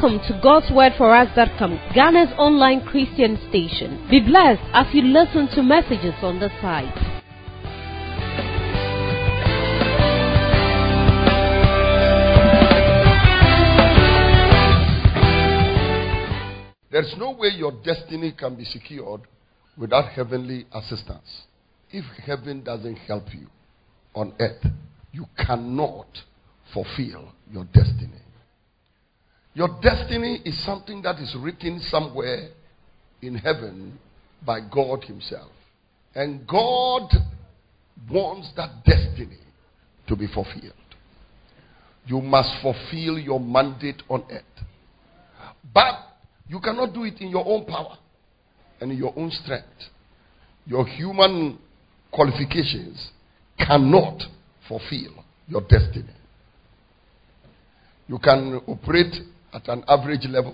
Welcome to God's Word for Us.com, Ghana's online Christian station. Be blessed as you listen to messages on the site. There's no way your destiny can be secured without heavenly assistance. If heaven doesn't help you on earth, you cannot fulfill your destiny. Your destiny is something that is written somewhere in heaven by God Himself. And God wants that destiny to be fulfilled. You must fulfill your mandate on earth. But you cannot do it in your own power and in your own strength. Your human qualifications cannot fulfill your destiny. You can operate at an average level.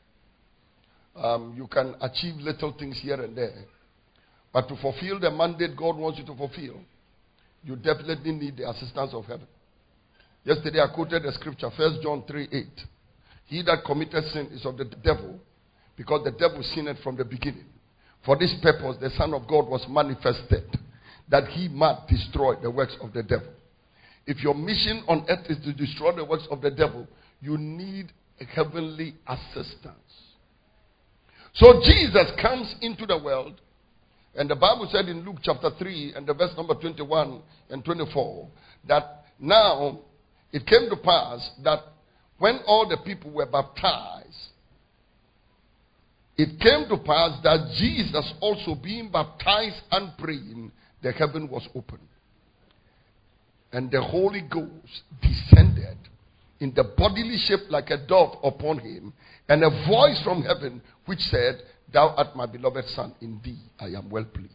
You can achieve little things here and there. But to fulfill the mandate God wants you to fulfill, you definitely need the assistance of heaven. Yesterday I quoted the scripture, 1 John 3:8. He that committed sin is of the devil, because the devil sinned from the beginning. For this purpose the Son of God was manifested, that he might destroy the works of the devil. If your mission on earth is to destroy the works of the devil, you need a heavenly assistance. So Jesus comes into the world, and the Bible said in Luke chapter 3 and the verse number 21 and 24, that now it came to pass that when all the people were baptized, it came to pass that Jesus also being baptized and praying, the heaven was opened. And the Holy Ghost descended in the bodily shape like a dove upon him, and a voice from heaven which said, Thou art my beloved Son, in thee I am well pleased.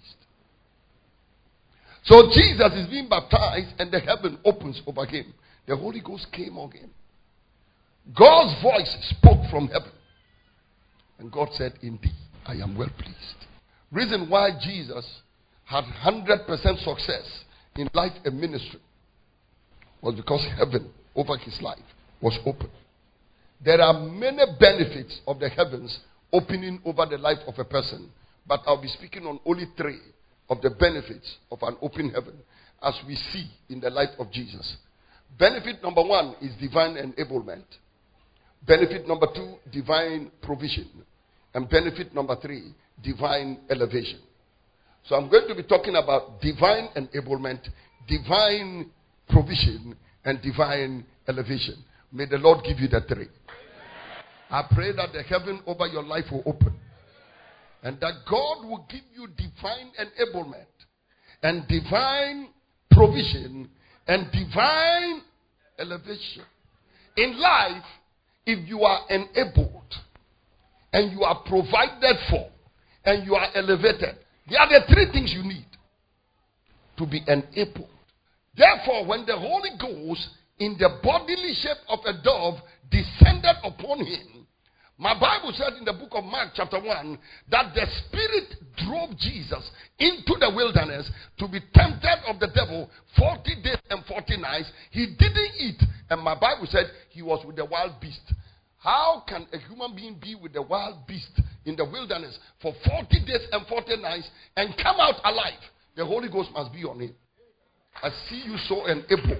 So Jesus is being baptized and the heaven opens over him. The Holy Ghost came on him. God's voice spoke from heaven. And God said, in thee I am well pleased. Reason why Jesus had 100% success in life and ministry was because heaven over his life was open. There are many benefits of the heavens opening over the life of a person, but I'll be speaking on only 3 of the benefits of an open heaven as we see in the life of Jesus. Benefit number 1 is divine enablement. Benefit number 2, divine provision. And benefit number 3, divine elevation. So I'm going to be talking about divine enablement, divine provision, and divine elevation. May the Lord give you the 3. I pray that the heaven over your life will open. And that God will give you divine enablement and divine provision and divine elevation. In life, if you are enabled and you are provided for and you are elevated, there are the 3 things you need to be enabled. Therefore, when the Holy Ghost in the bodily shape of a dove descended upon him, my Bible said in the book of Mark chapter 1 that the Spirit drove Jesus into the wilderness to be tempted of the devil 40 days and 40 nights. He didn't eat. And my Bible said he was with the wild beast. How can a human being be with the wild beast in the wilderness for 40 days and 40 nights and come out alive? The Holy Ghost must be on him. I see you so enabled.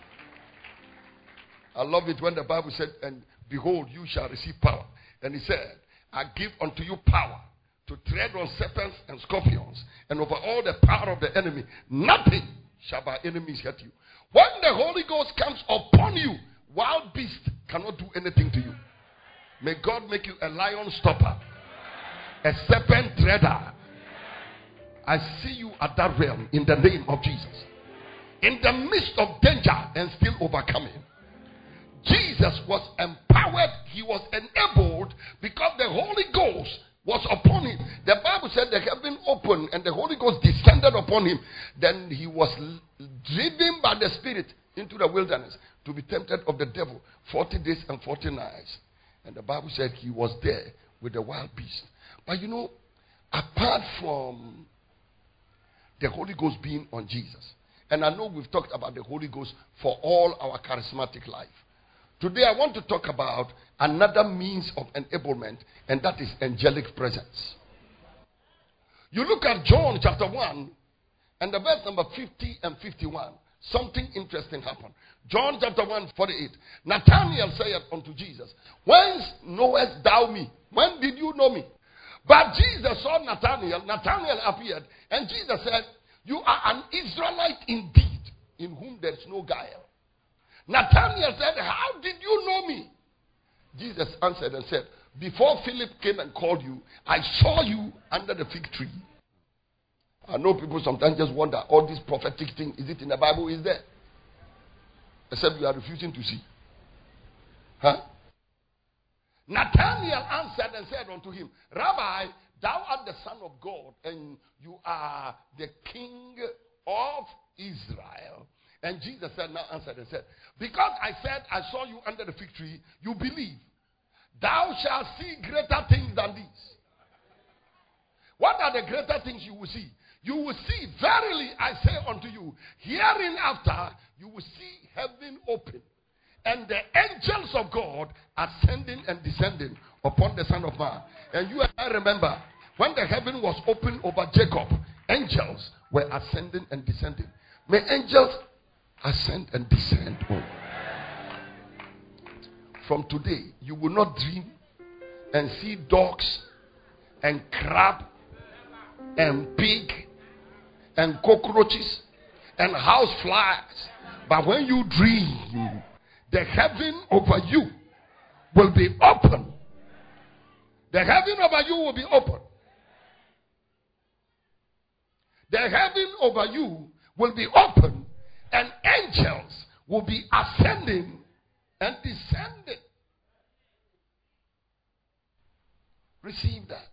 I love it when the Bible said, and behold, you shall receive power. And he said, I give unto you power to tread on serpents and scorpions and over all the power of the enemy. Nothing shall by enemies hurt you. When the Holy Ghost comes upon you, wild beast cannot do anything to you. May God make you a lion stopper, a serpent treader. I see you at that realm in the name of Jesus. In the midst of danger and still overcoming. Jesus was empowered, he was enabled because the Holy Ghost was upon him. The Bible said the heaven opened and the Holy Ghost descended upon him. Then he was driven by the Spirit into the wilderness to be tempted of the devil 40 days and 40 nights. And the Bible said he was there with the wild beast. But you know, apart from the Holy Ghost being on Jesus, and I know we've talked about the Holy Ghost for all our charismatic life, Today I want to talk about another means of enablement, and that is angelic presence. You look at John chapter 1 and the verse number 50 and 51. Something interesting happened. John chapter 1:48. Nathanael said unto Jesus, whence knowest thou me? When did you know me? But Jesus saw Nathanael. Nathanael appeared, and Jesus said, you are an Israelite indeed, in whom there is no guile. Nathanael said, how did you know me? Jesus answered and said, before Philip came and called you, I saw you under the fig tree. I know people sometimes just wonder, all this prophetic thing, is it in the Bible? Is there? Except you are refusing to see. Huh? Nathanael answered and said unto him, Rabbi, thou art the Son of God, and you are the King of Israel. And Jesus said, now answered and said, because I said I saw you under the fig tree, you believe. Thou shalt see greater things than these. What are the greater things you will see? You will see, verily I say unto you, hereinafter you will see heaven open, and the angels of God ascending and descending upon the Son of Man. And you and I remember, when the heaven was open over Jacob, angels were ascending and descending. May angels ascend and descend. From today, you will not dream and see dogs and crab and pig and cockroaches and house flies. But when you dream, the heaven over you will be open. The heaven over you will be open. The heaven over you will be open, and angels will be ascending and descending. Receive that.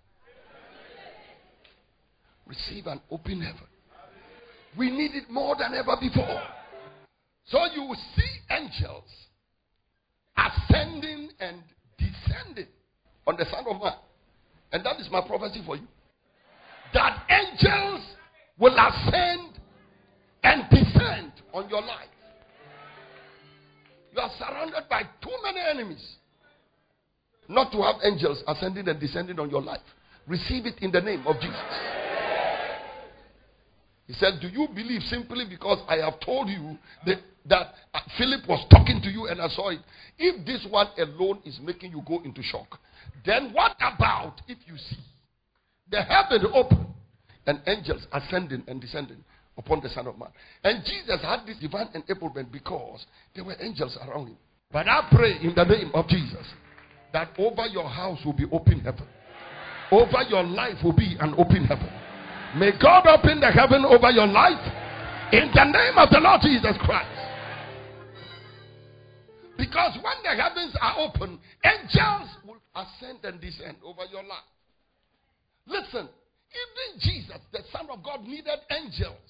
Receive an open heaven. We need it more than ever before. So you will see angels ascending and descending on the Son of Man. And that is my prophecy for you. That angels will ascend and descend on your life. You are surrounded by too many enemies not to have angels ascending and descending on your life. Receive it in the name of Jesus. He said, do you believe simply because I have told you that Philip was talking to you and I saw it? If this one alone is making you go into shock, then what about if you see the heaven open and angels ascending and descending upon the Son of Man? And Jesus had this divine enablement because there were angels around him. But I pray in the name of Jesus that over your house will be open heaven. Over your life will be an open heaven. May God open the heaven over your life in the name of the Lord Jesus Christ. Because when the heavens are open, angels will ascend and descend over your life. Listen, even Jesus, the Son of God, needed angels.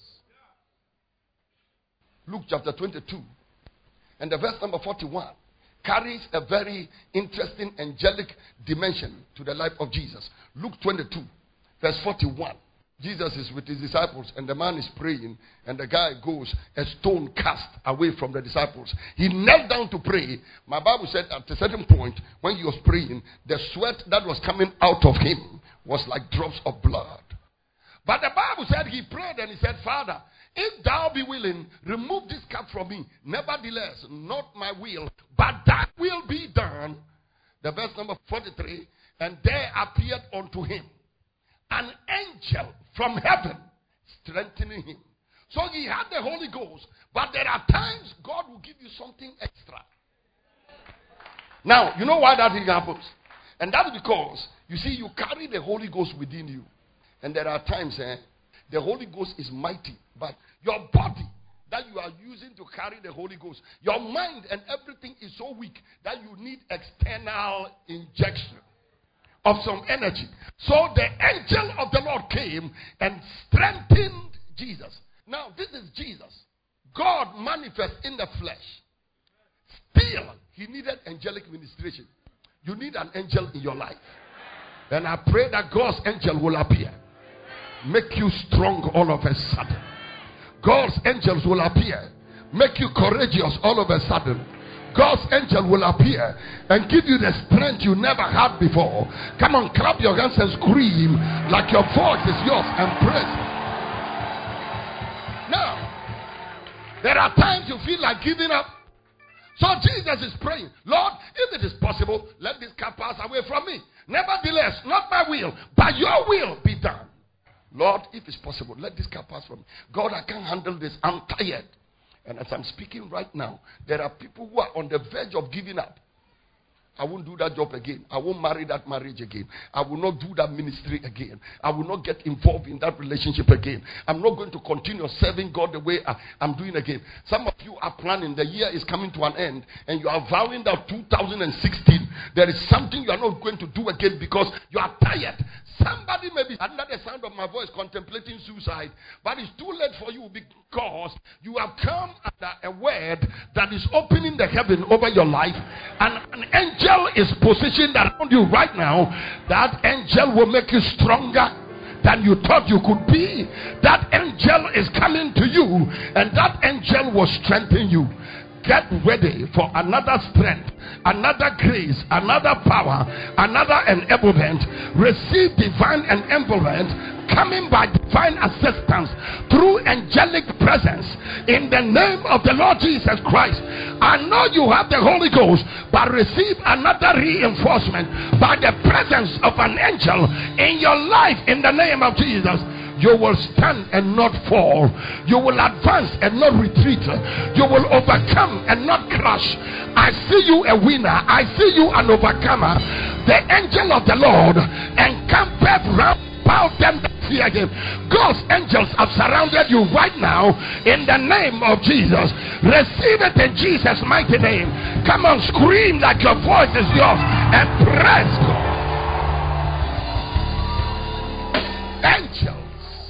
Luke chapter 22 and the verse number 41 carries a very interesting angelic dimension to the life of Jesus. Luke 22 verse 41. Jesus is with his disciples and the man is praying, and the guy goes, a stone cast away from the disciples. He knelt down to pray. My Bible said at a certain point when he was praying, the sweat that was coming out of him was like drops of blood. But the Bible said he prayed and he said, Father, if thou be willing, remove this cup from me. Nevertheless, not my will, but thy will be done. The verse number 43, and there appeared unto him an angel from heaven strengthening him. So he had the Holy Ghost, but there are times God will give you something extra. Now, you know why that thing happens? And that's because, you see, you carry the Holy Ghost within you. And there are times the Holy Ghost is mighty, but your body that you are using to carry the Holy Ghost, your mind and everything is so weak that you need external injection of some energy. So the angel of the Lord came and strengthened Jesus. Now, this is Jesus. God manifest in the flesh. Still, he needed angelic ministration. You need an angel in your life. And I pray that God's angel will appear. Make you strong all of a sudden. God's angels will appear. Make you courageous all of a sudden. God's angel will appear and give you the strength you never had before. Come on, clap your hands and scream like your voice is yours and praise. Now, there are times you feel like giving up. So Jesus is praying, Lord, if it is possible, let this cup pass away from me. Nevertheless, not my will, but your will be done. Lord, if it's possible, let this cup pass from me. God, I can't handle this. I'm tired. And as I'm speaking right now, there are people who are on the verge of giving up. I won't do that job again. I won't marry that marriage again. I will not do that ministry again. I will not get involved in that relationship again. I'm not going to continue serving God the way I'm doing again. Some of you are planning. The year is coming to an end. And you are vowing that 2016, there is something you are not going to do again because you are tired. Somebody may be under the sound of my voice contemplating suicide. But it's too late for you because you have come under a word that is opening the heaven over your life. And an angel is positioned around you right now. That angel will make you stronger than you thought you could be. That angel is coming to you, and that angel will strengthen you. Get ready for another strength, another grace, another power, another enablement. Receive divine enablement coming by divine assistance through angelic presence in the name of the Lord Jesus Christ. I know you have the Holy Ghost, but receive another reinforcement by the presence of an angel in your life in the name of Jesus. You will stand and not fall. You will advance and not retreat. You will overcome and not crash. I see you a winner. I see you an overcomer. The angel of the Lord encampeth round about them that fear him. God's angels have surrounded you right now in the name of Jesus. Receive it in Jesus' mighty name. Come on, scream like your voice is yours and praise God. Angels.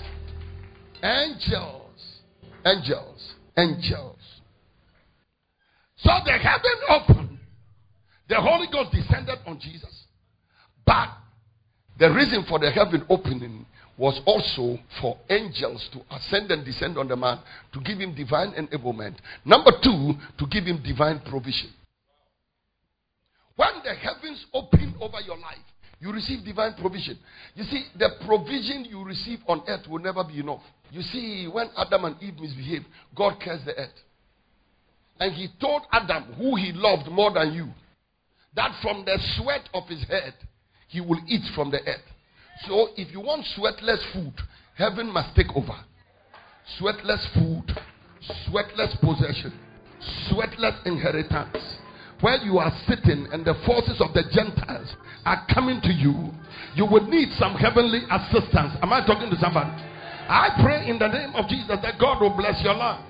So the heaven opened. The Holy Ghost descended on Jesus. But the reason for the heaven opening was also for angels to ascend and descend on the man to give him divine enablement. Number two, to give him divine provision. When the heavens open over your life, you receive divine provision. You see, the provision you receive on earth will never be enough. You see, when Adam and Eve misbehaved, God cursed the earth. And he told Adam, who he loved more than you, that from the sweat of his head, he will eat from the earth. So if you want sweatless food, heaven must take over. Sweatless food, sweatless possession, sweatless inheritance. Where you are sitting and the forces of the Gentiles are coming to you, you will need some heavenly assistance. Am I talking to somebody? I pray in the name of Jesus that God will bless your life.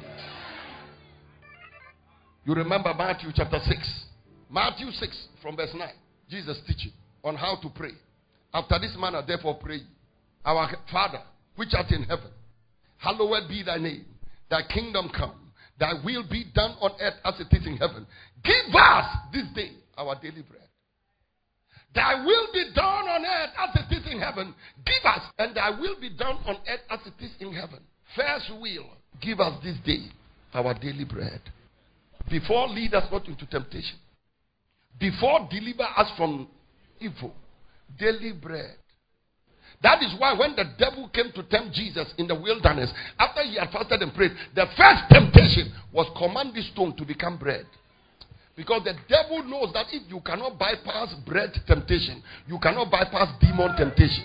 You remember Matthew chapter 6. Matthew 6 from verse 9. Jesus teaching on how to pray. After this manner, therefore pray. Our Father, which art in heaven, hallowed be thy name. Thy kingdom come. Thy will be done on earth as it is in heaven. Give us this day our daily bread. Thy will be done on earth as it is in heaven. Give us, and thy will be done on earth as it is in heaven. First will, give us this day our daily bread. Before, lead us not into temptation. Before, deliver us from evil. Daily bread. That is why when the devil came to tempt Jesus in the wilderness, after he had fasted and prayed, the first temptation was command this stone to become bread. Because the devil knows that if you cannot bypass bread temptation, you cannot bypass demon temptation.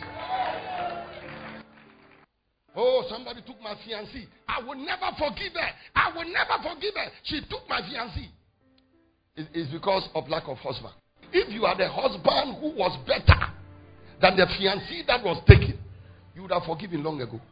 Oh, somebody took my fiancée. I will never forgive her. I will never forgive her. She took my fiancée. It's because of lack of husband. If you are the husband who was better than the fiancée that was taken, you would have forgiven long ago.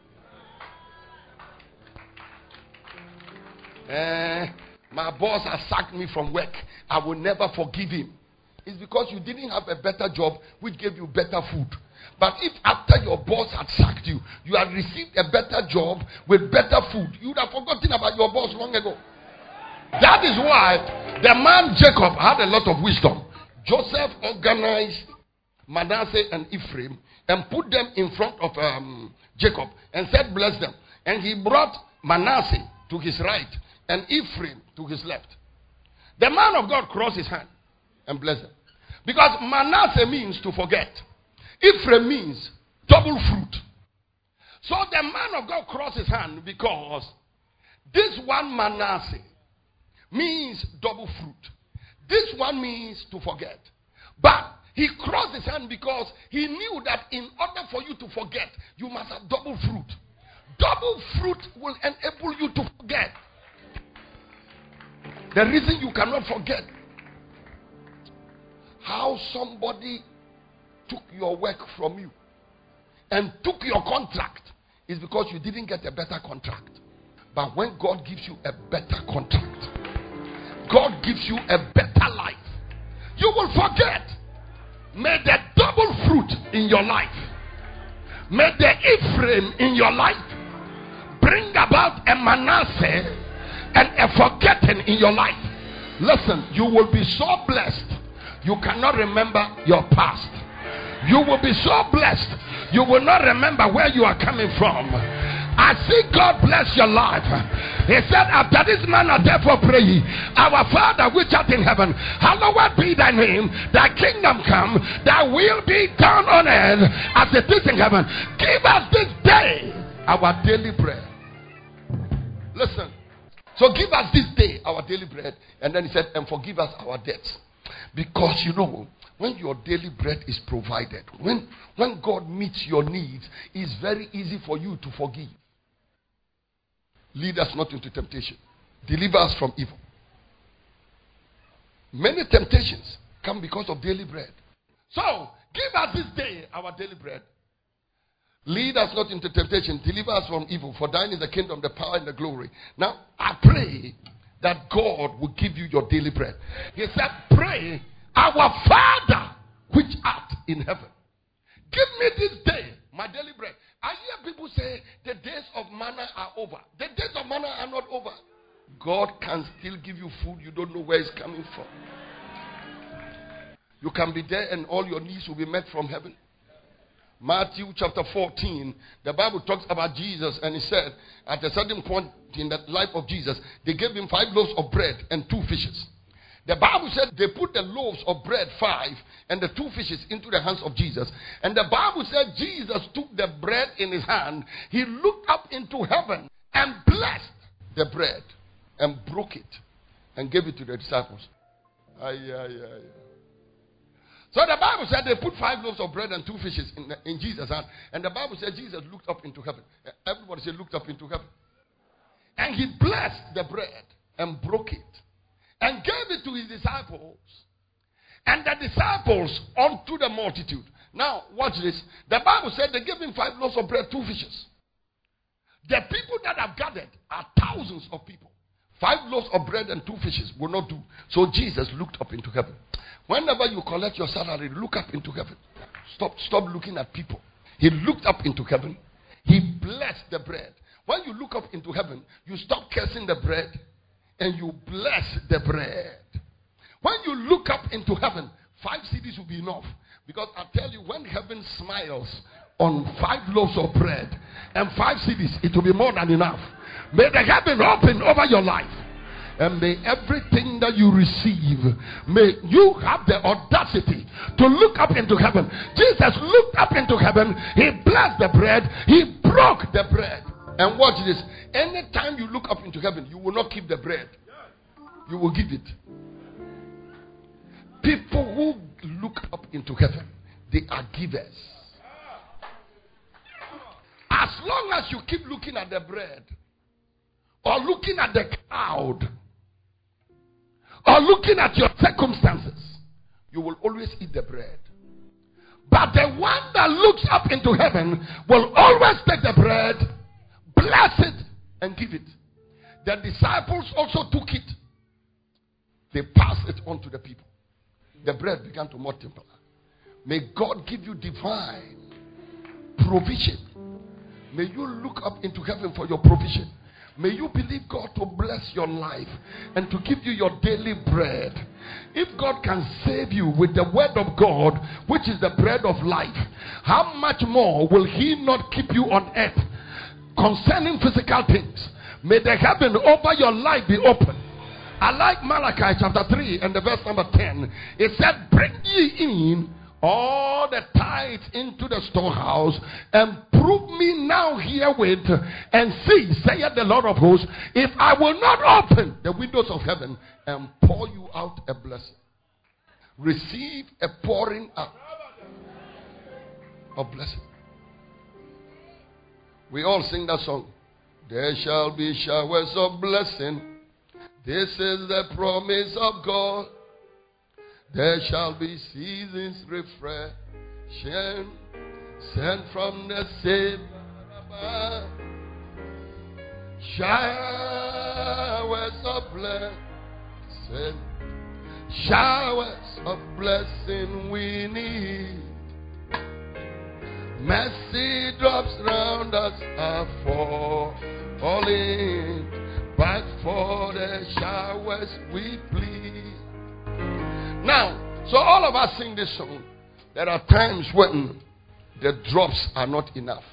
My boss has sacked me from work. I will never forgive him. It's because you didn't have a better job which gave you better food. But if after your boss had sacked you, you had received a better job with better food, you would have forgotten about your boss long ago. That is why the man Jacob had a lot of wisdom. Joseph organized Manasseh and Ephraim and put them in front of Jacob and said, bless them. And he brought Manasseh to his right and Ephraim to his left. The man of God crossed his hand and blessed them. Because Manasseh means to forget. Ephraim means double fruit. So the man of God crossed his hand because this one Manasseh means double fruit. This one means to forget. But he crossed his hand because he knew that in order for you to forget, you must have double fruit. Double fruit will enable you to forget. The reason you cannot forget how somebody took your work from you and took your contract is because you didn't get a better contract. But when God gives you a better contract, God gives you a better life, you will forget. May the double fruit in your life, may the Ephraim in your life bring about a Manasseh and a forgetting in your life. Listen, you will be so blessed, you cannot remember your past. You will be so blessed, you will not remember where you are coming from. I see God bless your life. He said, after this manner, therefore pray ye, our Father which art in heaven, hallowed be thy name, thy kingdom come, thy will be done on earth as it is in heaven. Give us this day our daily bread. Listen. So give us this day our daily bread. And then he said, and forgive us our debts. Because you know, when your daily bread is provided, when God meets your needs, it's very easy for you to forgive. Lead us not into temptation. Deliver us from evil. Many temptations come because of daily bread. So, give us this day our daily bread. Lead us not into temptation. Deliver us from evil. For thine is the kingdom, the power, and the glory. Now, I pray that God will give you your daily bread. He said, pray, our Father which art in heaven. Give me this day my daily bread. I hear people say the days of manna are over. The days of manna are not over. God can still give you food you don't know where it's coming from. You can be there and all your needs will be met from heaven. Matthew chapter 14, the Bible talks about Jesus, and he said at a certain point in the life of Jesus, they gave him 5 loaves of bread and 2 fishes. The Bible said they put the loaves of bread 5 and the 2 fishes into the hands of Jesus. And the Bible said Jesus took the bread in his hand. He looked up into heaven and blessed the bread and broke it and gave it to the disciples. So the Bible said they put 5 loaves of bread and 2 fishes in Jesus' hand. And the Bible said Jesus looked up into heaven. Everybody said looked up into heaven. And he blessed the bread and broke it and gave it to his disciples. And the disciples unto the multitude. Now, watch this. The Bible said they gave him 5 loaves of bread, 2 fishes. The people that have gathered are thousands of people. 5 loaves of bread and 2 fishes will not do. So Jesus looked up into heaven. Whenever you collect your salary, look up into heaven. Stop looking at people. He looked up into heaven. He blessed the bread. When you look up into heaven, you stop cursing the bread and you bless the bread. When you look up into heaven, 5 cedis will be enough. Because I tell you, when heaven smiles on 5 loaves of bread and 5 cedis, it will be more than enough. May the heaven open over your life. And may everything that you receive, may you have the audacity to look up into heaven. Jesus looked up into heaven. He blessed the bread. He broke the bread. And watch this. Anytime you look up into heaven, you will not keep the bread. You will give it. People who look up into heaven, they are givers. As long as you keep looking at the bread, or looking at the crowd, or looking at your circumstances, you will always eat the bread. But the one that looks up into heaven will always take the bread, bless it, and give it. The disciples also took it. They passed it on to the people. The bread began to multiply. May God give you divine provision. May you look up into heaven for your provision. May you believe God to bless your life and to give you your daily bread. If God can save you with the word of God, which is the bread of life, how much more will he not keep you on earth concerning physical things? May the heaven over your life be open. I like Malachi chapter 3 and the verse number 10. It said, bring ye in all the tithes into the storehouse, and prove me now herewith, and see, saith the Lord of hosts, if I will not open the windows of heaven and pour you out a blessing. Receive a pouring out of blessing. We all sing that song. There shall be showers of blessing. This is the promise of God. There shall be seasons refreshing, sent from the same above. Showers of blessing, showers of blessing we need. Mercy drops round us are falling, but for the showers we plead. Now, so all of us sing this song. There are times when the drops are not enough.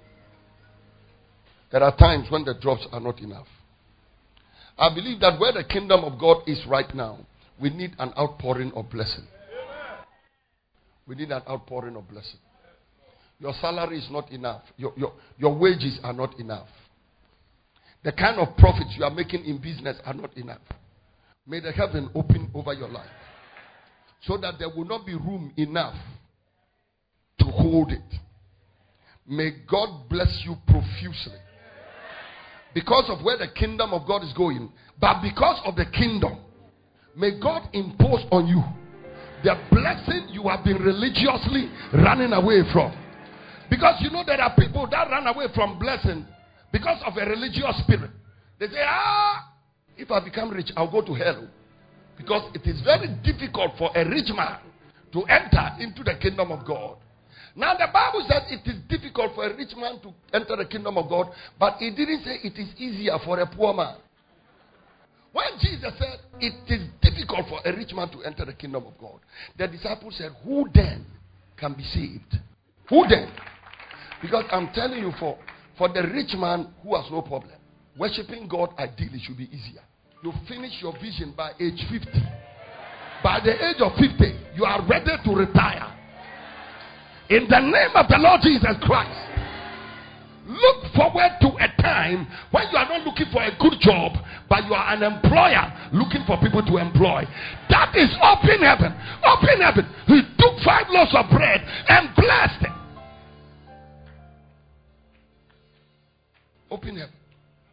There are times when the drops are not enough. I believe that where the kingdom of God is right now, we need an outpouring of blessing. We need an outpouring of blessing. Your salary is not enough. Your wages are not enough. The kind of profits you are making in business are not enough. May the heaven open over your life, so that there will not be room enough to hold it. May God bless you profusely. Because of where the kingdom of God is going, but because of the kingdom, may God impose on you the blessing you have been religiously running away from. Because you know there are people that run away from blessing because of a religious spirit. They say, if I become rich, I'll go to hell. Because it is very difficult for a rich man to enter into the kingdom of God. Now the Bible says it is difficult for a rich man to enter the kingdom of God, but it didn't say it is easier for a poor man. When Jesus said it is difficult for a rich man to enter the kingdom of God, the disciples said, who then can be saved? Who then? Because I'm telling you, for the rich man who has no problem, worshiping God ideally should be easier. You finish your vision by age 50. By the age of 50, you are ready to retire. In the name of the Lord Jesus Christ, look forward to a time when you are not looking for a good job, but you are an employer looking for people to employ. That is open heaven. Open heaven. He took 5 loaves of bread and blessed it. Open heaven.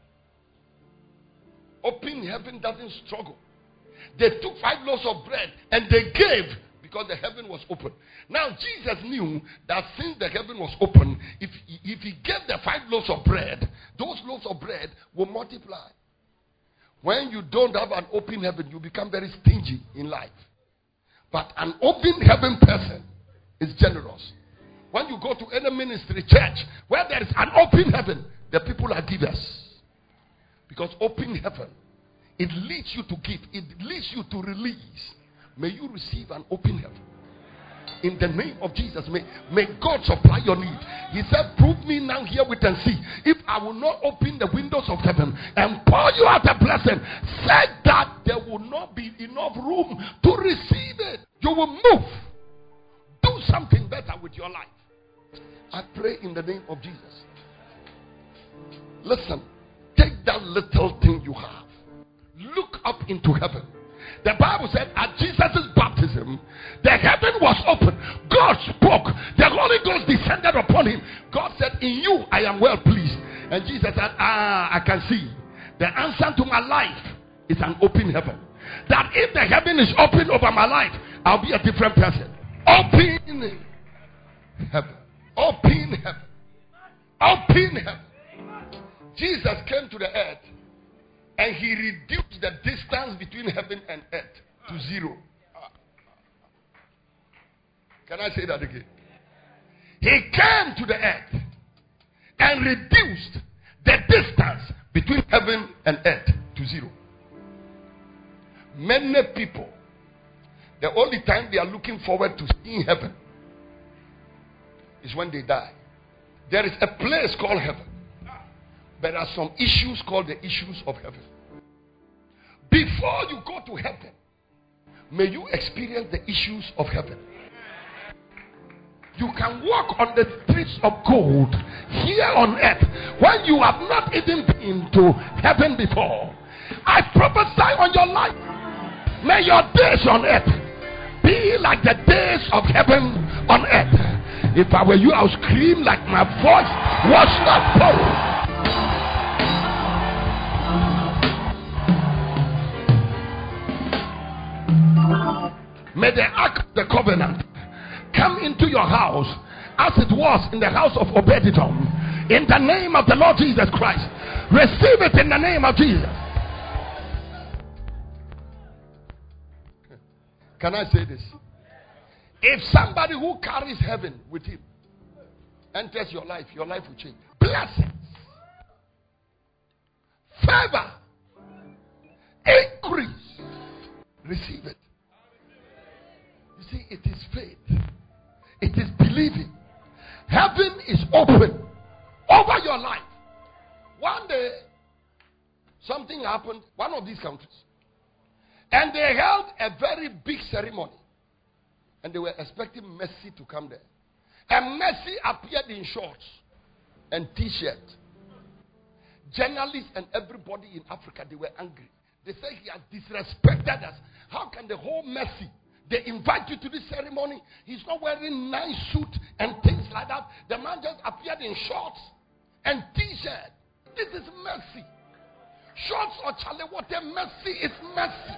Open heaven doesn't struggle. They took 5 loaves of bread and they gave because the heaven was open. Now Jesus knew that since the heaven was open, if he gave the 5 loaves of bread, those loaves of bread will multiply. When you don't have an open heaven, you become very stingy in life. But an open heaven person is generous. When you go to any ministry, church, where there is an open heaven, the people are givers. Because open heaven, it leads you to give. It leads you to release. May you receive an open heaven. In the name of Jesus, may God supply your need. He said, prove me now herewith and see, if I will not open the windows of heaven and pour you out a blessing, said that there will not be enough room to receive it. You will move. Do something better with your life. I pray in the name of Jesus. Listen, take that little thing you have. Look up into heaven. The Bible said at Jesus' baptism, the heaven was open. God spoke. The Holy Ghost descended upon him. God said, in you I am well pleased. And Jesus said, I can see. The answer to my life is an open heaven. That if the heaven is open over my life, I'll be a different person. Open heaven. Open heaven. Open heaven. Jesus came to the earth and he reduced the distance between heaven and earth to 0. Can I say that again? He came to the earth and reduced the distance between heaven and earth to 0. Many people, the only time they are looking forward to seeing heaven is when they die. There is a place called heaven. But there are some issues called the issues of heaven. Before you go to heaven, may you experience the issues of heaven. You can walk on the streets of gold here on earth when you have not even been to heaven before. I prophesy on your life. May your days on earth be like the days of heaven on earth. If I were you, I would scream like my voice was not borrowed. May the ark of the covenant come into your house as it was in the house of Obed-Edom. In the name of the Lord Jesus Christ. Receive it in the name of Jesus. Can I say this? If somebody who carries heaven with him enters your life will change. Blessings, favor, increase. Receive it. You see, it is faith. It is believing. Heaven is open over your life. One day, something happened, one of these countries, and they held a very big ceremony. And they were expecting Messi to come there. And Messi appeared in shorts and t-shirt. Journalists and everybody in Africa, they were angry. They said he has disrespected us. How can the whole Messi, they invite you to this ceremony, he's not wearing nice suit and things like that. The man just appeared in shorts and t-shirt. This is Messi. Shorts or Charlie Water, Messi is Messi.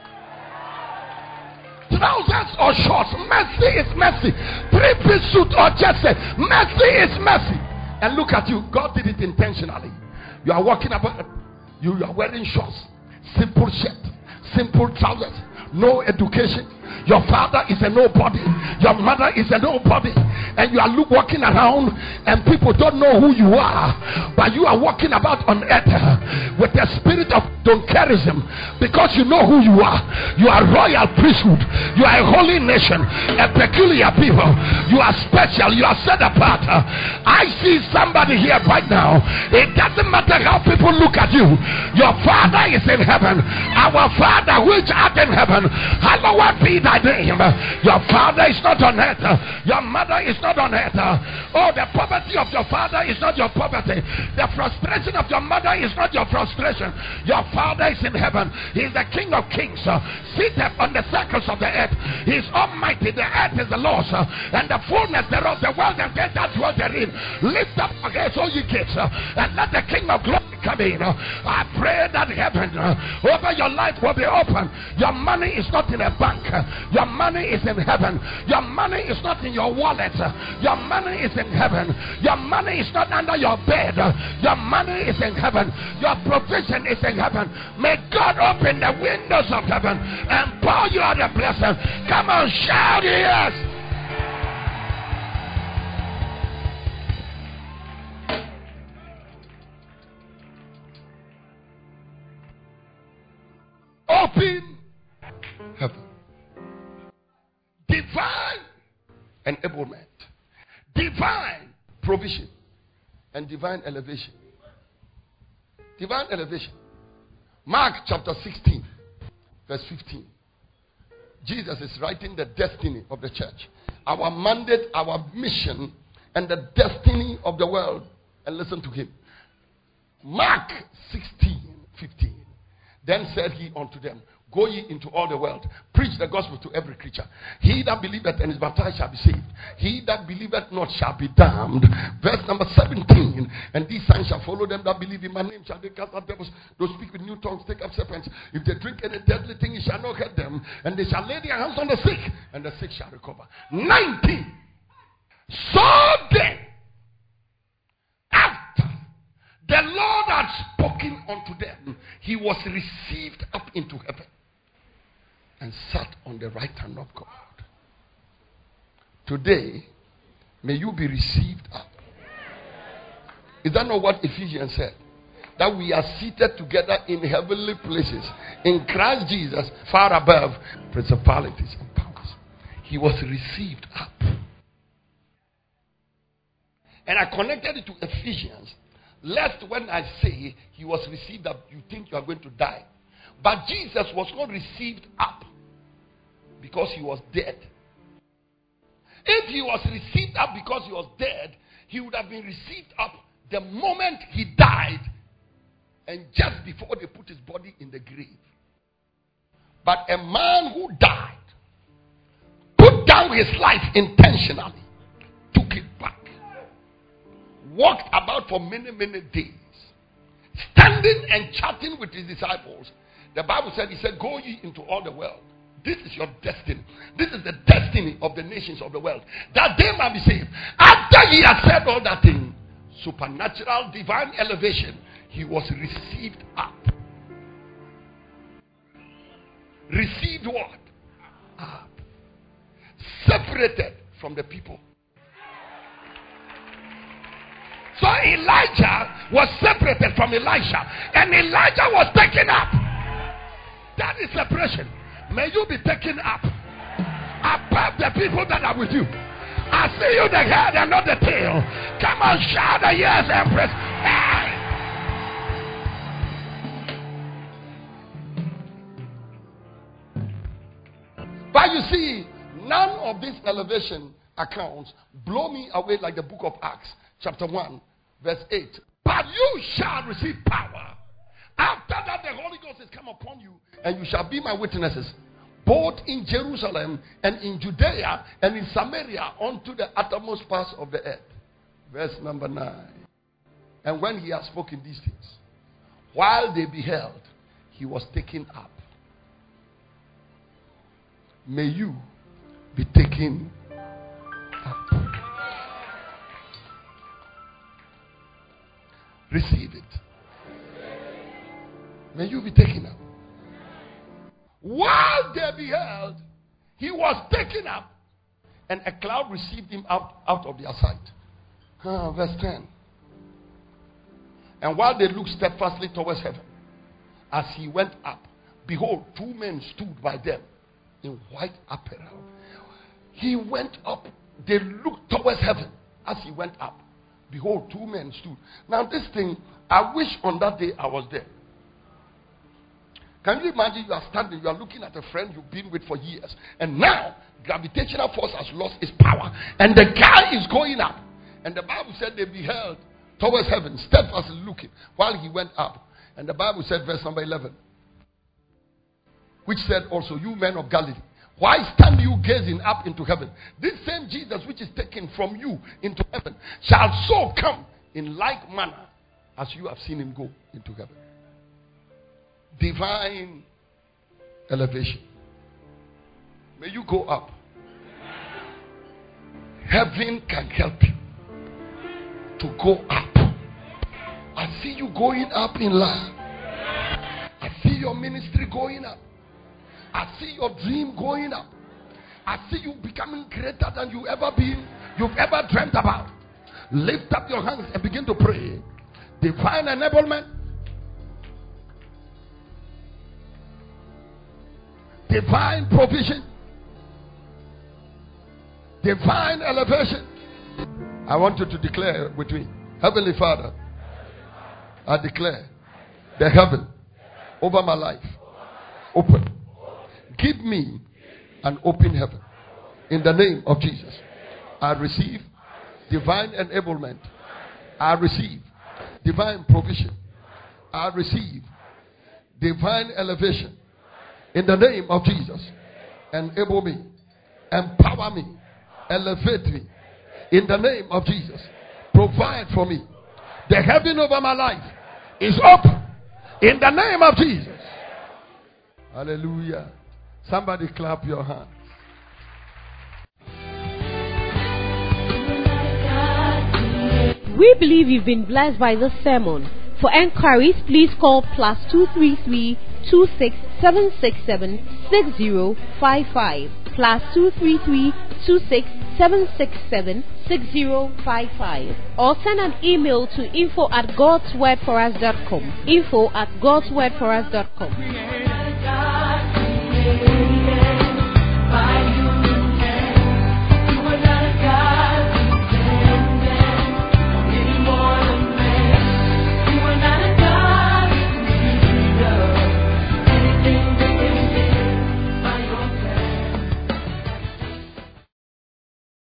Trousers or shorts, Messi is Messi. Three-piece suit or jersey, Messi is Messi. And look at you, God did it intentionally. You are walking about, you are wearing shorts, simple shirt, simple trousers, no education. Your father is a nobody. Your mother is a nobody. And you are walking around and people don't know who you are. But you are walking about on earth with the spirit of donkerism because you know who you are. You are royal priesthood. You are a holy nation, a peculiar people. You are special. You are set apart. I see somebody here right now. It doesn't matter how people look at you. Your Father is in heaven. Our Father which art in heaven, hallowed be thy name. Your father is not on earth. Your mother is not on earth. Oh, the poverty of your father is not your poverty. The frustration of your mother is not your frustration. Your Father is in heaven. He is the King of kings, seated on the circles of the earth. He is almighty. The earth is the Lord's, and the fullness thereof, the world and they that dwell therein. Lift up against all ye gates, and let the King of glory come in. I pray that heaven over your life will be open. Your money is not in a bank. Your money is in heaven. Your money is not in your wallet. Your money is in heaven. Your money is not under your bed. Your money is in heaven. Your provision is in heaven. May God open the windows of heaven and pour you out a blessing. Come on, shout yes. Open heaven. Divine enablement, divine provision, and divine elevation. Divine elevation. Mark chapter 16, verse 15. Jesus is writing the destiny of the church, our mandate, our mission, and the destiny of the world. And listen to him. Mark 16, 15. Then said he unto them, go ye into all the world, preach the gospel to every creature. He that believeth and is baptized shall be saved. He that believeth not shall be damned. Verse number 17. And these signs shall follow them that believe in my name. Shall they cast out devils? Those speak with new tongues, take up serpents. If they drink any deadly thing, it shall not hurt them. And they shall lay their hands on the sick, and the sick shall recover. 19. So then, after the Lord had spoken unto them, he was received up into heaven and sat on the right hand of God. Today, may you be received up. Is that not what Ephesians said? That we are seated together in heavenly places in Christ Jesus, far above principalities and powers. He was received up. And I connected it to Ephesians. Lest when I say he was received up, you think you are going to die. But Jesus was not received up because he was dead. If he was received up because he was dead, he would have been received up the moment he died and just before they put his body in the grave. But a man who died, put down his life intentionally, took it back, walked about for many, many days, standing and chatting with his disciples. The Bible said, he said, go ye into all the world. This is your destiny. This is the destiny of the nations of the world, that they might be saved. After he had said all that thing, supernatural, divine elevation, he was received up. Received what? Up. Separated from the people. So Elijah was separated from Elisha, and Elijah was taken up. That is separation. May you be taken up above the people that are with you. I see you the head and not the tail. Come on, shout a yes, Empress. Hey! But you see, none of these elevation accounts blow me away like the book of Acts, chapter 1, verse 8. But you shall receive power. After that, the Holy Ghost has come upon you, and you shall be my witnesses, both in Jerusalem and in Judea and in Samaria, unto the uttermost parts of the earth. Verse number 9. And when he had spoken these things, while they beheld, he was taken up. May you be taken up. Receive it. May you be taken up. While they beheld, he was taken up, and a cloud received him out of their sight. Verse 10. And while they looked steadfastly towards heaven, as he went up, behold, 2 men stood by them in white apparel. He went up. They looked towards heaven as he went up. Behold, 2 men stood. Now this thing, I wish on that day I was there. Can you imagine you are standing, you are looking at a friend you've been with for years, and now gravitational force has lost its power, and the guy is going up. And the Bible said they beheld towards heaven, steadfastly looking, while he went up. And the Bible said, verse number 11, which said also, you men of Galilee, why stand you gazing up into heaven? This same Jesus which is taken from you into heaven shall so come in like manner as you have seen him go into heaven. Divine elevation. May you go up. Heaven can help you to go up. I see you going up in life. I see your ministry going up. I see your dream going up. I see you becoming greater than you've ever dreamt about. Lift up your hands and begin to pray. Divine enablement. Divine provision. Divine elevation. I want you to declare with me. Heavenly Father, I declare the heaven over my life open. Give me an open heaven. In the name of Jesus. I receive divine enablement. I receive divine provision. I receive divine elevation. In the name of Jesus. Enable me. Empower me. Elevate me. In the name of Jesus. Provide for me. The heaven over my life is open. In the name of Jesus. Hallelujah. Somebody clap your hands. We believe you've been blessed by this sermon. For enquiries, please call +233 26767 6055 +233 26767 6055, or send an email to info@godswordforus.com. info@godswordforus.com.